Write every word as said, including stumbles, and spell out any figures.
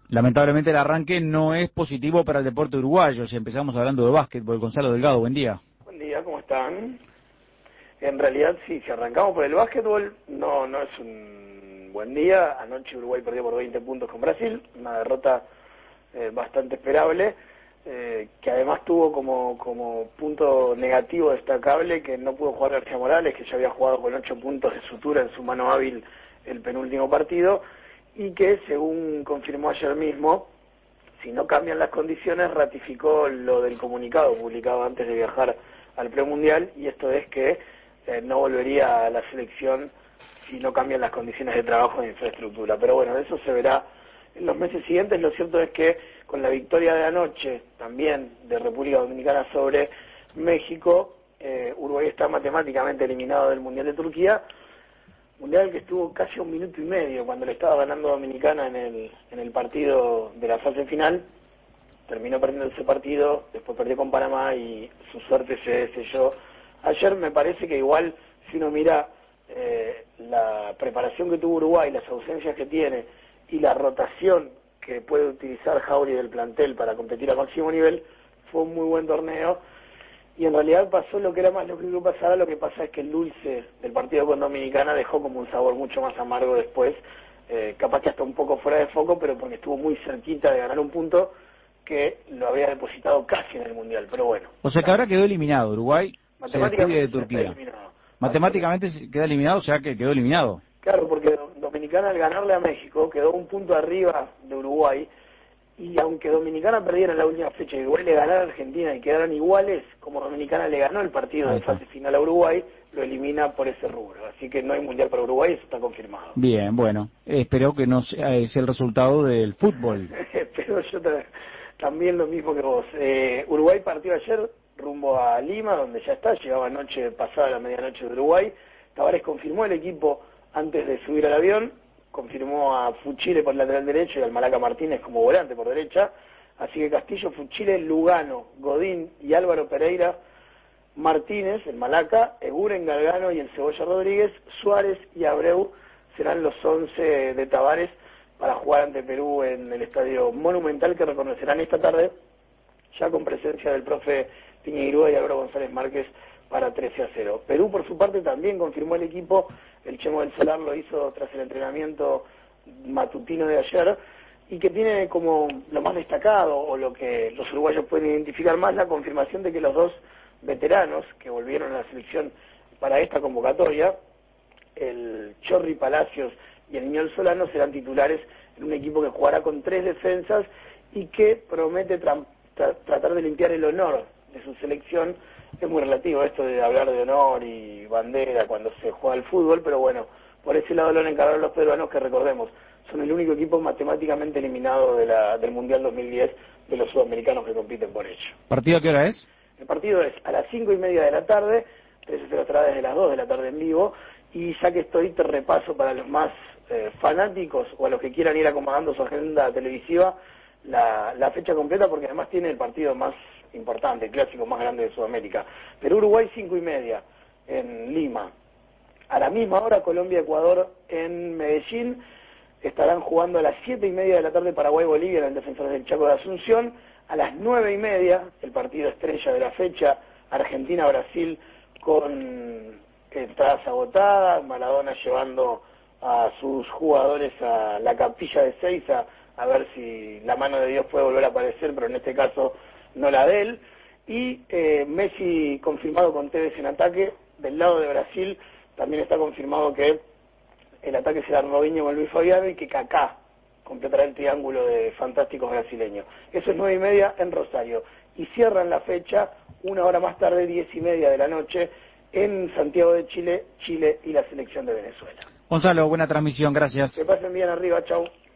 Lamentablemente el arranque no es positivo para el deporte uruguayo. Si empezamos hablando de básquetbol, Gonzalo Delgado, buen día. Buen día, ¿cómo están? En realidad sí, si arrancamos por el básquetbol, no, no es un buen día. Anoche Uruguay perdió por veinte puntos con Brasil, una derrota eh, bastante esperable, eh, que además tuvo como, como punto negativo destacable que no pudo jugar García Morales, que ya había jugado con ocho puntos de sutura en su mano hábil el penúltimo partido, y que según confirmó ayer mismo, si no cambian las condiciones, ratificó lo del comunicado publicado antes de viajar al premundial, y esto es que eh, no volvería a la selección si no cambian las condiciones de trabajo e infraestructura. Pero bueno, eso se verá en los meses siguientes. Lo cierto es que con la victoria de anoche, también de República Dominicana sobre México, eh, Uruguay está matemáticamente eliminado del Mundial de Turquía, mundial que estuvo casi un minuto y medio cuando le estaba ganando Dominicana en el, en el partido de la fase final. Terminó perdiendo ese partido, después perdió con Panamá y su suerte se selló. Ayer me parece que igual, si uno mira eh, la preparación que tuvo Uruguay, las ausencias que tiene y la rotación que puede utilizar Jauri del plantel para competir a máximo nivel, fue un muy buen torneo. Y en realidad pasó lo que era más lógico que pasara. Lo que pasa es que el dulce del partido con Dominicana dejó como un sabor mucho más amargo después, eh, capaz que hasta un poco fuera de foco, pero porque estuvo muy cerquita de ganar un punto que lo había depositado casi en el Mundial, pero bueno. O sea que ahora quedó eliminado Uruguay, se despide de Matemáticamente se está Turquía. eliminado. Matemáticamente se queda eliminado, o sea que quedó eliminado. Claro, porque Dominicana al ganarle a México quedó un punto arriba de Uruguay, y aunque Dominicana perdiera en la última fecha y Uruguay le ganara a Argentina y quedaran iguales, como Dominicana le ganó el partido de fase final a Uruguay, lo elimina por ese rubro. Así que no hay Mundial para Uruguay, eso está confirmado. Bien, bueno, espero que no sea ese el resultado del fútbol. Pero yo ta- también lo mismo que vos. Eh, Uruguay partió ayer rumbo a Lima, donde ya está, llegaba anoche pasada la medianoche de Uruguay. Tavares confirmó el equipo antes de subir al avión, confirmó a Fuchile por el lateral derecho y al Malaca Martínez como volante por derecha. Así que Castillo, Fuchile, Lugano, Godín y Álvaro Pereira, Martínez, el Malaca, Eguren, Galgano y el Cebolla Rodríguez, Suárez y Abreu serán los once de Tavares para jugar ante Perú en el Estadio Monumental, que reconocerán esta tarde, ya con presencia del profe Piñeirúa y Álvaro González Márquez para trece a cero. Perú, por su parte, también confirmó el equipo. El Chemo del Solar lo hizo tras el entrenamiento matutino de ayer, y que tiene como lo más destacado, o lo que los uruguayos pueden identificar más, la confirmación de que los dos veteranos que volvieron a la selección para esta convocatoria, el Chorri Palacios y el Niñol Solano, serán titulares en un equipo que jugará con tres defensas y que promete tra tra tratar de limpiar el honor de su selección. Es muy relativo esto de hablar de honor y bandera cuando se juega al fútbol, pero bueno, por ese lado lo han encargado los peruanos, que recordemos, son el único equipo matemáticamente eliminado de la, del Mundial dos mil diez de los sudamericanos que compiten por ello. ¿Partido a qué hora es? El partido es a las cinco y media de la tarde, trece se será desde las dos de la tarde en vivo, y ya que estoy, te repaso para los más eh, fanáticos o a los que quieran ir acomodando su agenda televisiva la, la fecha completa, porque además tiene el partido más importante, el clásico más grande de Sudamérica. Perú-Uruguay, cinco y media en Lima. A la misma hora, Colombia-Ecuador en Medellín. Estarán jugando a las siete y media de la tarde Paraguay-Bolivia en el Defensores del Chaco de Asunción. A las nueve y media, el partido estrella de la fecha, Argentina-Brasil, con entradas agotadas, Maradona llevando a sus jugadores a la capilla de Seiza a ver si la mano de Dios puede volver a aparecer, pero en este caso no la de él. Y eh, Messi confirmado con Tevez en ataque. Del lado de Brasil también está confirmado que el ataque será Robinho con Luis Fabiano, y que Kaká completará el triángulo de fantásticos brasileños. Eso es nueve y media en Rosario. Y cierran la fecha una hora más tarde, diez y media de la noche, en Santiago de Chile, Chile y la selección de Venezuela. Gonzalo, buena transmisión, gracias. Que pasen bien arriba, chau.